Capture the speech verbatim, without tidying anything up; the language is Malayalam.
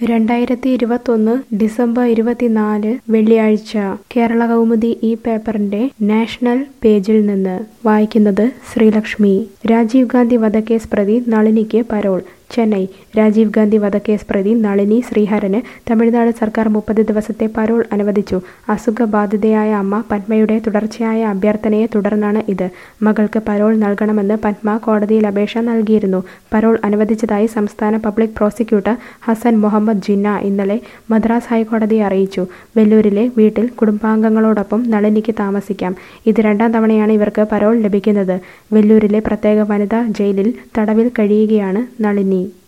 രണ്ടായിരത്തി ഇരുപത്തൊന്ന് ഡിസംബർ ഇരുപത്തിനാല് വെള്ളിയാഴ്ച കേരള കൗമുദി ഈ പേപ്പറിന്റെ നാഷണൽ പേജിൽ നിന്ന് വായിക്കുന്നത് ശ്രീലക്ഷ്മി. രാജീവ് ഗാന്ധി വധക്കേസ് പ്രതി നളിനിക്ക് പരോൾ. ചെന്നൈ. രാജീവ് ഗാന്ധി വധക്കേസ് പ്രതി നളിനി ശ്രീഹരന് തമിഴ്നാട് സർക്കാർ മുപ്പത് ദിവസത്തെ പരോൾ അനുവദിച്ചു. അസുഖബാധിതയായ അമ്മ പത്മയുടെ തുടർച്ചയായ അഭ്യർത്ഥനയെ തുടർന്നാണ് ഇത്. മകൾക്ക് പരോൾ നൽകണമെന്ന് പത്മ കോടതിയിൽ അപേക്ഷ നൽകിയിരുന്നു. പരോൾ അനുവദിച്ചതായി സംസ്ഥാന പബ്ലിക് പ്രോസിക്യൂട്ടർ ഹസൻ മുഹമ്മദ് ജിന്ന ഇന്നലെ മദ്രാസ് ഹൈക്കോടതിയെ അറിയിച്ചു. വെല്ലൂരിലെ വീട്ടിൽ കുടുംബാംഗങ്ങളോടൊപ്പം നളിനിക്ക് താമസിക്കാം. ഇത് രണ്ടാം തവണയാണ് ഇവർക്ക് പരോൾ ലഭിക്കുന്നത്. വെല്ലൂരിലെ പ്രത്യേക വനിതാ ജയിലിൽ തടവിൽ കഴിയുകയാണ് നളിനി.